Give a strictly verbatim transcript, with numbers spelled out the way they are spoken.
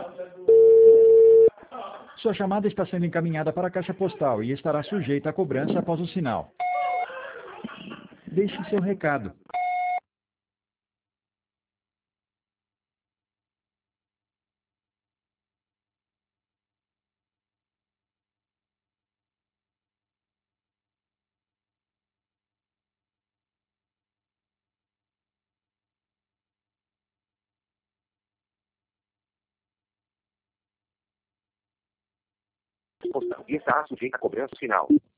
Sua chamada está sendo encaminhada para a caixa postal e estará sujeita à cobrança após o sinal. Deixe seu recado. Postal e estará sujeita à cobrança final.